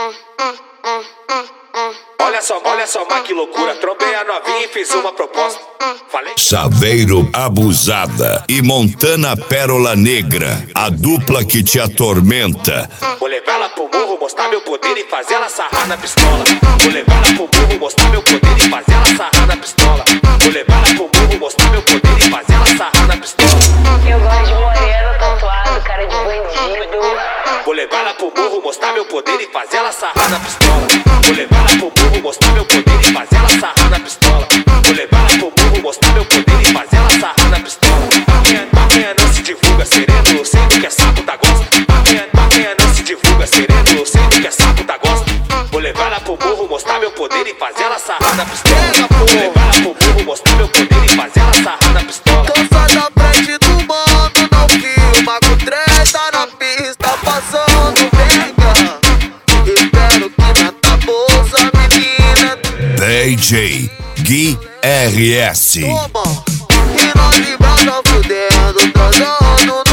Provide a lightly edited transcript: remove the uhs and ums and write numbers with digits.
Olha só, mas que loucura. Trombei a novinha e fiz uma proposta. Falei. Saveiro Abusada e Montana Pérola Negra, a dupla que te atormenta. Vou levar ela pro morro, mostrar meu poder e fazer ela sarrar na pistola. Vou levar ela pro morro, mostrar meu poder e fazer ela sarrar na pistola. Vou levar ela pro morro, mostrar meu poder e fazer ela sarrar na pistola. Eu gosto de moreno, tatuado, cara de bandido. Vou levar ela pro morro, mostrar meu poder e fazer ela sarrar na pistola. Vou levar ela pro morro, mostrar meu poder e fazer ela sarrar na pistola. Vou levar ela pro morro, mostrar meu poder e fazer ela sarrar na pistola. Maconha não se divulga sereno, sendo que é sapo da gosta. Maconha não se divulga sereno, sendo que é sapo da gosta. Vou levar ela pro morro, mostrar meu poder e fazer ela sarrar na pistola. Vou levar ela pro morro, mostrar meu poder e fazer ela sarrar na pistola. Tô só na frente do mano, não filma com treta na pista, passando venga. Espero que mata a bolsa, menina. DJ Gui RS. Toma, e nós de brasa fudendo, transando.